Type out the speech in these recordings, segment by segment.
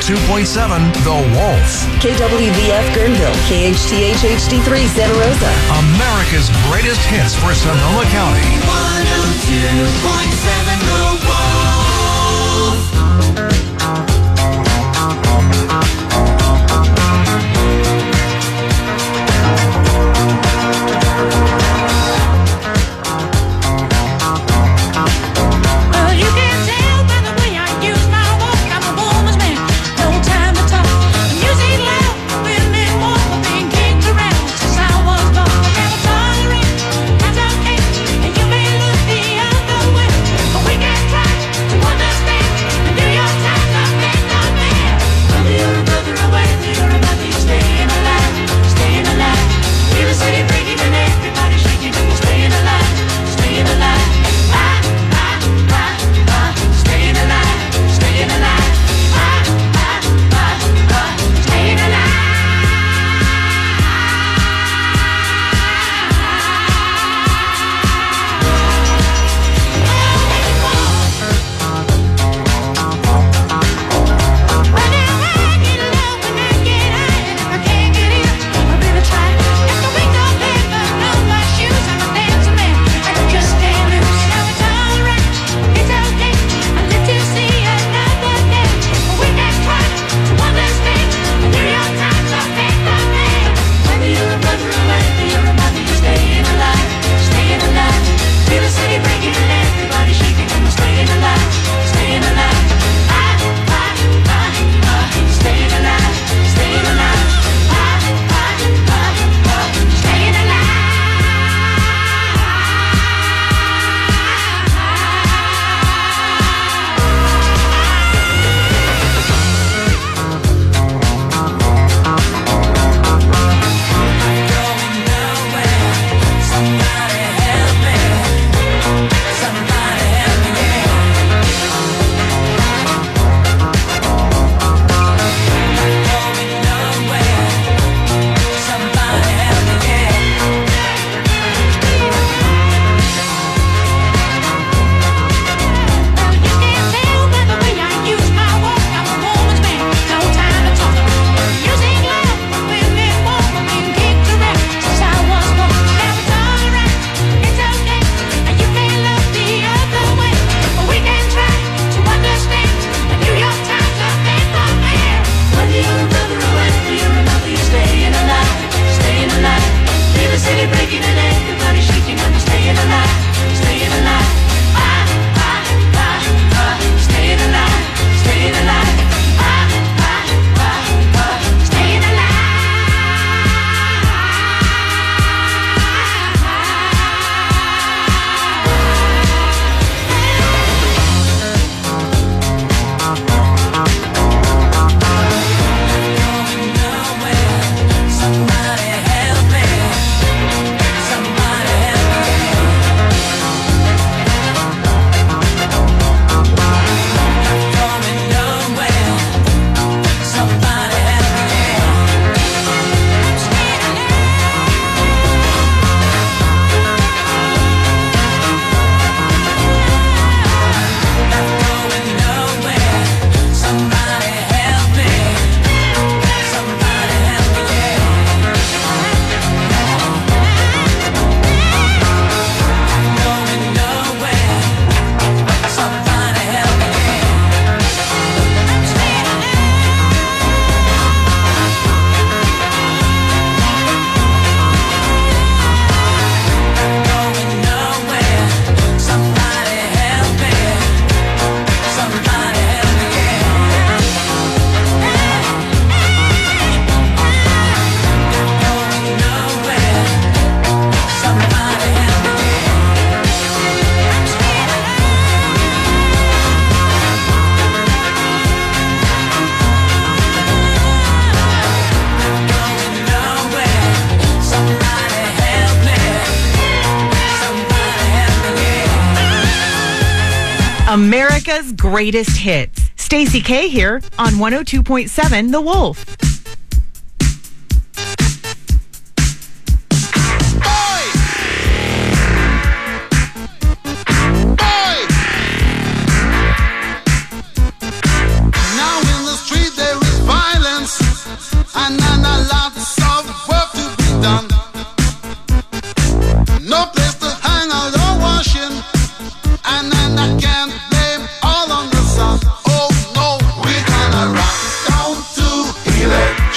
102.7 The Wolf. KWVF Guerneville, KHTH HD3 Santa Rosa. America's greatest hits for Sonoma County. 102.7 The Wolf. America's greatest hits. Stacey K here on 102.7 The Wolf. Now in the street there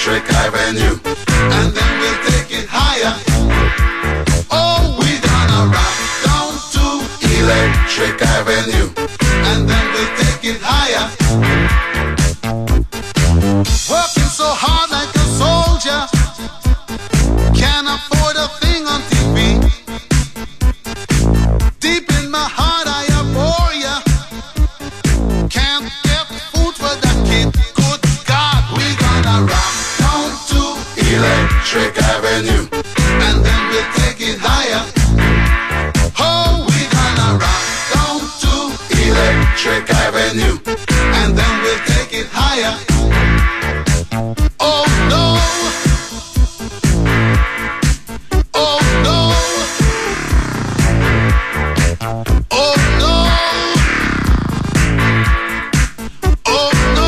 Electric Avenue, and then we'll take it higher. Oh, we gonna rock down to Electric Avenue, and then we'll take it higher. Working so hard like a soldier, can't afford a thing on TV. Deep in my heart I abhor ya. Can't get food for that kid. Good God, we gonna rock down to Electric Avenue, and then we'll take it higher. Oh, we gonna rock down to Electric Avenue, and then we'll take it higher. Oh no. Oh no. Oh no. Oh no.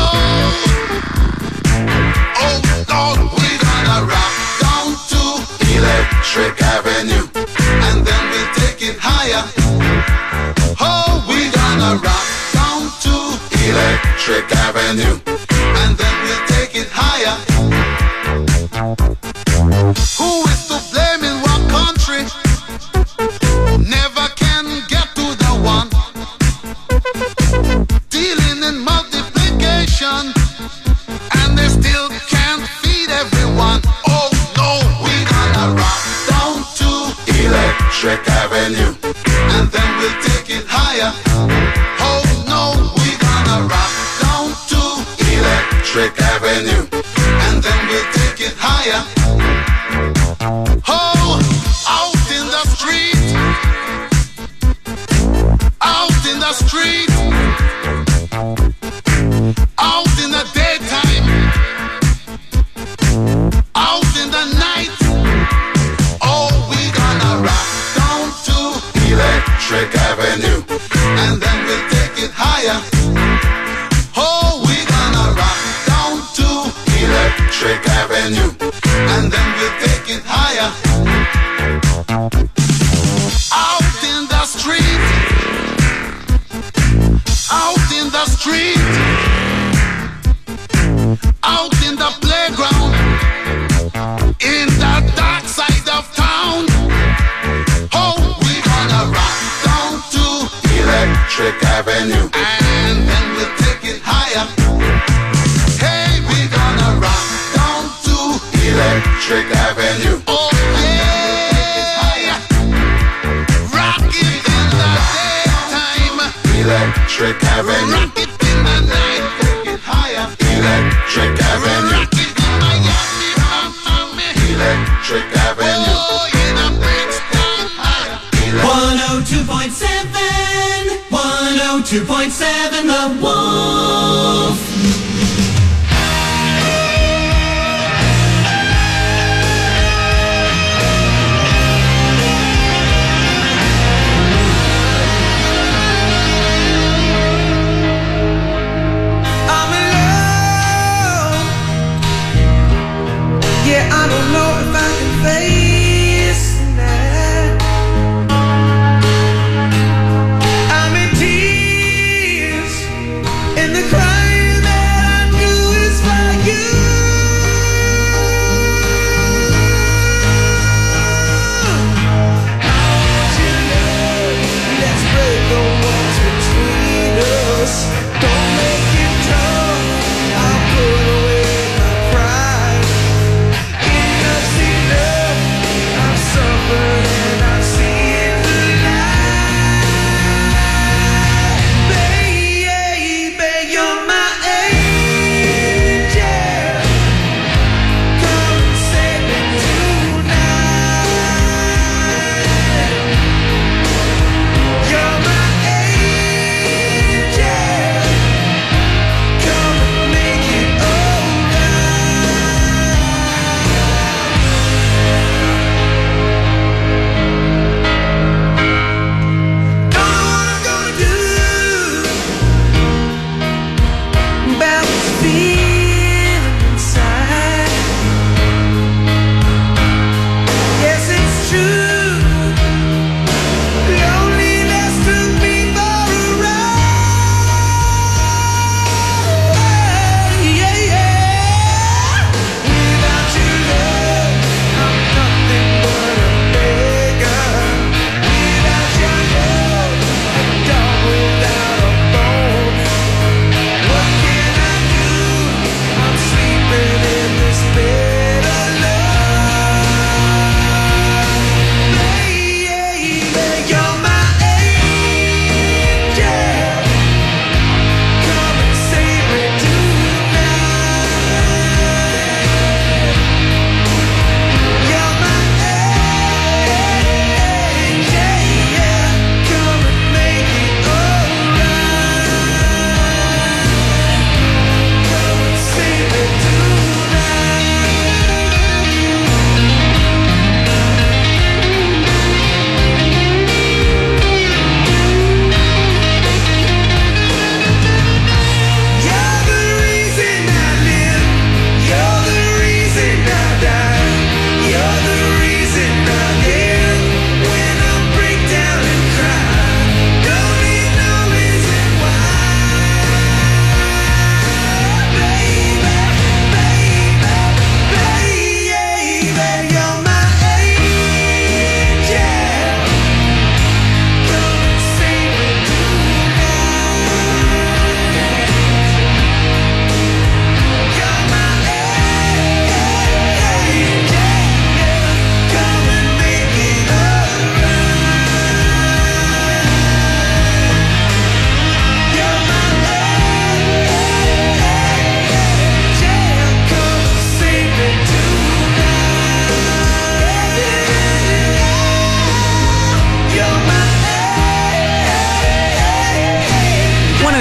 Oh Lord, we gonna rock down to Electric Avenue, and then we'll take it higher. Oh, we gonna rock down to Electric Avenue, and then we'll take it higher. Who is to blame in what country? Never can get to the one. Dealing in multiplication, and they still can't feed everyone. Oh no, we gonna rock down to Electric Avenue, and then we'll take it higher. Oh no, we gonna rock down to Electric Avenue, and then we'll take it higher. Oh, out in the street, out in the street, out in the daytime, out in the night. Oh, we gonna rock down to Electric Avenue, and then we'll take it higher. Oh, we gonna rock down to Electric Avenue, and then we'll take it higher. Out in the street, out in the street, out in the playground, in the dark side of town. Oh, we gonna rock down to Electric Avenue, and then we'll take it higher. Hey, we gonna rock down to Electric Avenue. Oh yeah, rock it in the daytime, Electric Avenue. Rock it in the night, take it higher. Electric Avenue. Rock it in Miami, Miami. Electric Avenue. Oh, in a Brixton higher. 102.7, 102.7 The Wolf. I'm in love. Yeah, I don't know if I can face that. I'm in tears.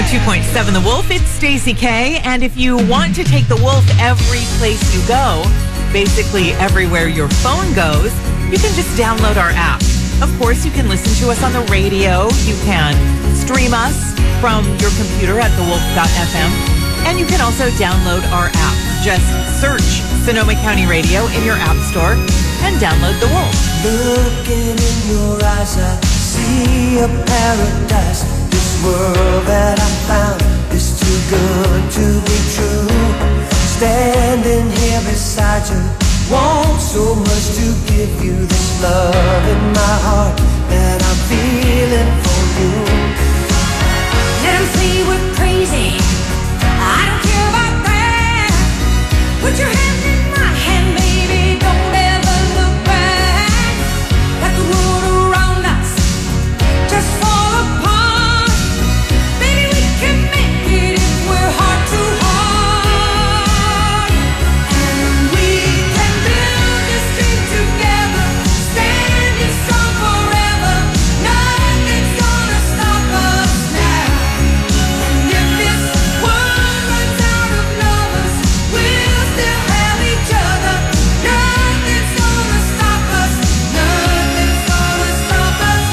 102.7 The Wolf, it's Stacey K. And if you want to take The Wolf every place you go, basically everywhere your phone goes, you can just download our app. Of course, you can listen to us on the radio. You can stream us from your computer at thewolf.fm. And you can also download our app. Just search Sonoma County Radio in your app store and download The Wolf. Looking in your eyes, I see a paradise. This world that I found is too good to be true. Standing here beside you, want so much to give you this love in my heart that I'm feeling for you. Let 'em say we're crazy, I don't care about that. Put your hand in my hand, baby, don't ever look back. Let the world around us just fall apart. Baby, we can make it if we're heart to heart. And we can build this dream together, standing strong forever. Nothing's gonna stop us now. And if this world runs out of lovers, we'll still have each other. Nothing's gonna stop us. Nothing's gonna stop us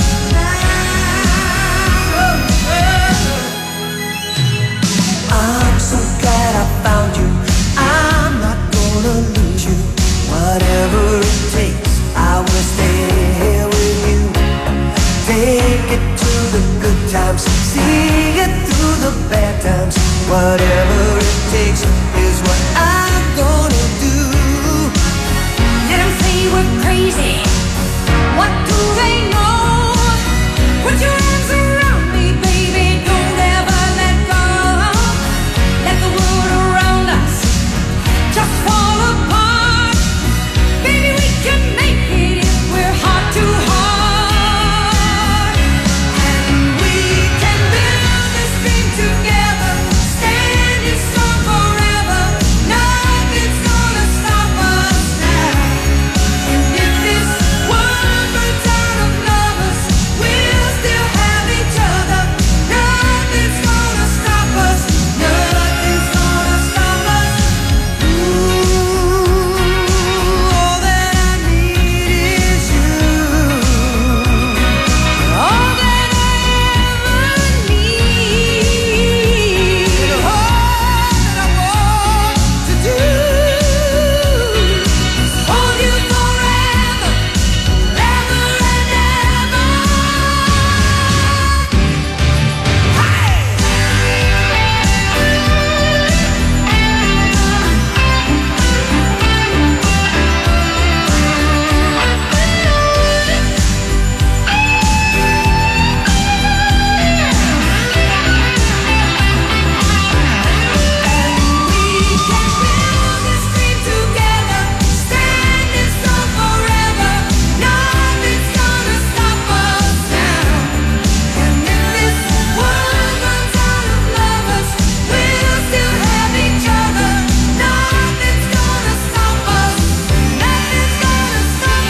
now. I'm so glad I found you. I'm not gonna lose you. Whatever it takes, I will stay here with you. Take it to the good times, see it through the bad times. Whatever it takes is what I'm gonna do. Let 'em say we're crazy. What do they know? Put your arms around me, baby. Don't ever let go. Let the world around us just fall apart. Baby, we can make it if we're heart to heart. And we can build this dream together, standing strong forever. Nothing's gonna stop us now. And if this world runs out of lovers, we'll still have each other. Nothing's gonna stop us. Nothing's gonna stop us. Ooh, all that I need is you. All that I ever need. All that I want to do is hold you forever, forever and ever. We can build this dream together, standing strong forever. Nothing's gonna stop us now. And if this world runs out of lovers, we'll still have each other. Nothing's gonna stop us. Nothing's gonna stop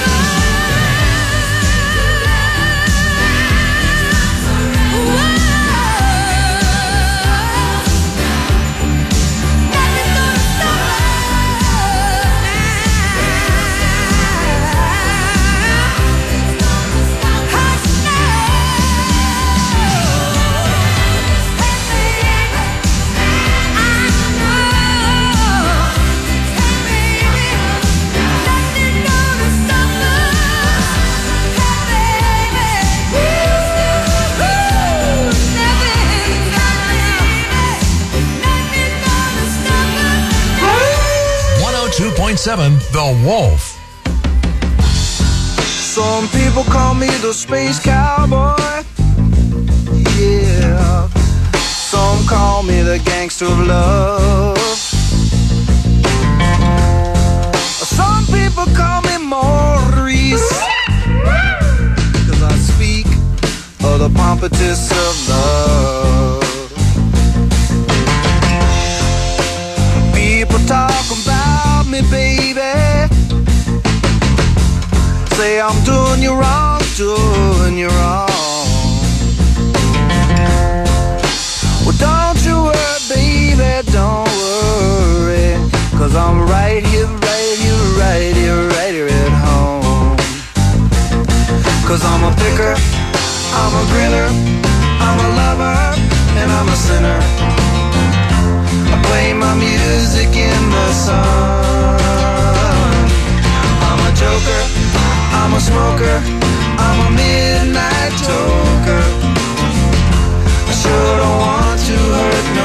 Two point seven The Wolf. Some people call me the space cowboy. Yeah. Some call me the gangster of love. Some people call me Maurice, 'cause I speak of the pompatus of love. People talk about me, baby. Say I'm doing you wrong, doing you wrong. Well, don't worry, 'cause I'm right here, right here, right here, right here at home. 'Cause I'm a picker, I'm a grinner, I'm a lover, and I'm a sinner. I play my music in the sun. I'm a joker, I'm a smoker, I'm a midnight toker. I sure don't want to hurt no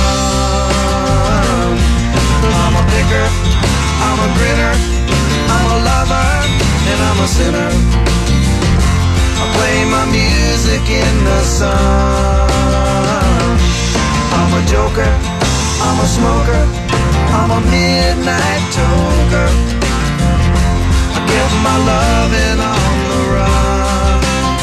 one. I'm a picker, I'm a grinner, I'm a lover, and I'm a sinner. I play my music in the sun. I'm a joker, I'm a smoker, I'm a midnight toker. I get my loving on the run.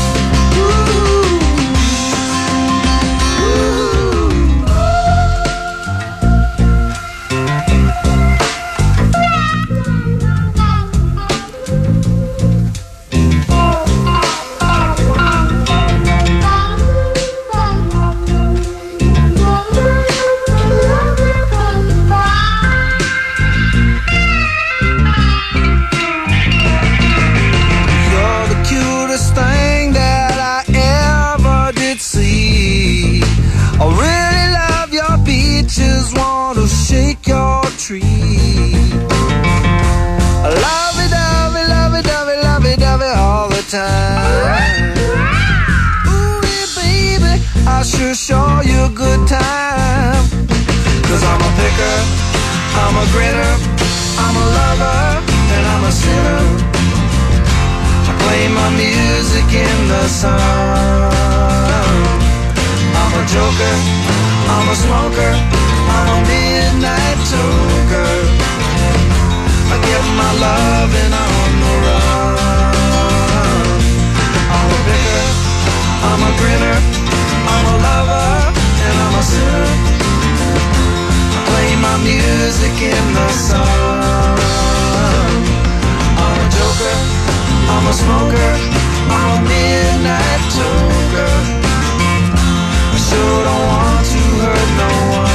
Sure show you a good time. 'Cause I'm a picker, I'm a grinner, I'm a lover, and I'm a sinner. I play my music in the sun. I'm a joker, I'm a smoker, I'm a midnight toker. I get my loving on the run. I'm a picker, I'm a grinner, I'm a lover, and I'm a sinner. I play my music in the sun. I'm a joker, I'm a smoker, I'm a midnight toker. I sure don't want to hurt no one.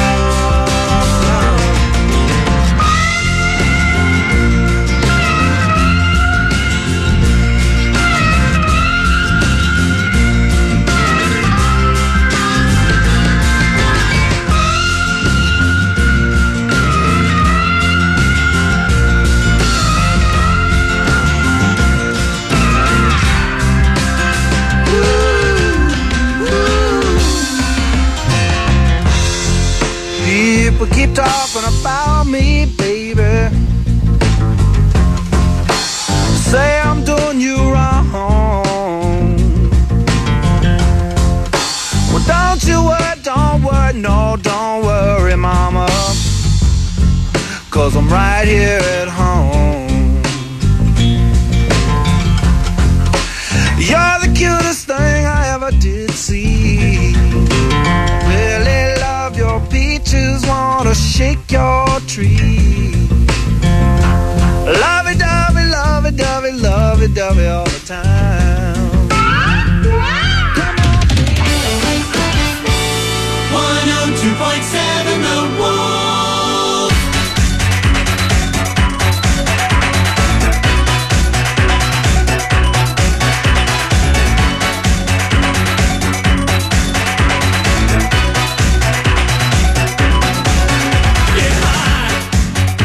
People keep talking about me, baby. Say I'm doing you wrong. Well, don't you worry, no, don't worry, mama. 'Cause I'm right here at home. You're the cutest thing I ever did see. Really love your peaches, wanna shake your tree. Lovey-dovey, lovey-dovey, lovey-dovey all the time. 102.7 The Wolf. Get high,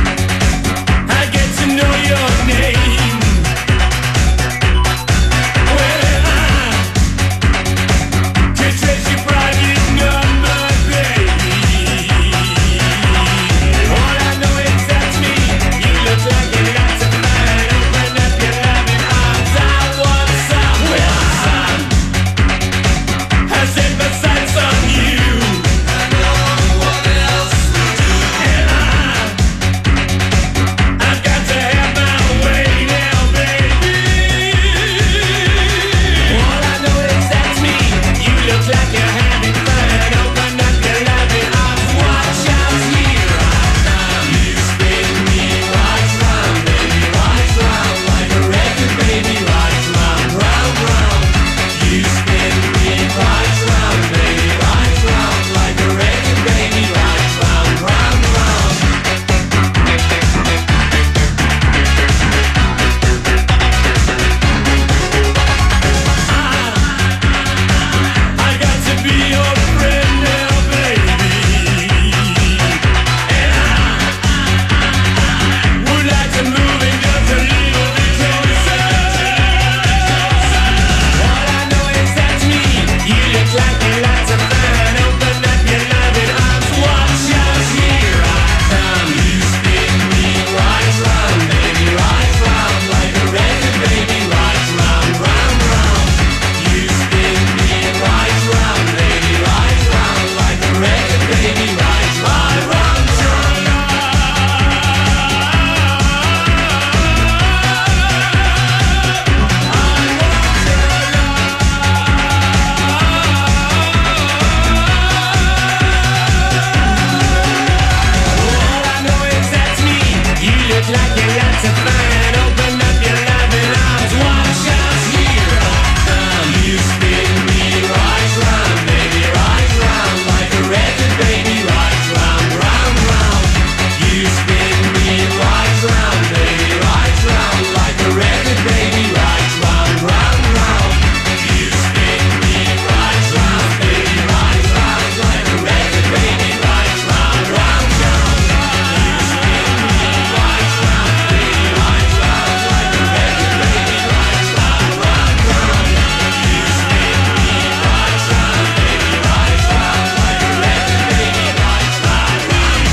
to find. Open up your loving arms, watch us here. You spin me right round, baby, right round, like a record, baby, right round, round, round. You spin me right round, baby, right round, like a record, baby, right round, round, round. You spin me right round, baby, right round, like a record, baby, right round, round, round. You spin me right round, baby, right round, like a record, baby, right round, round, round. You spin me right round, baby, right round, like a record, baby, right round, round,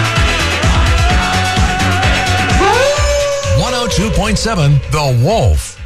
round. 102.7 The Wolf.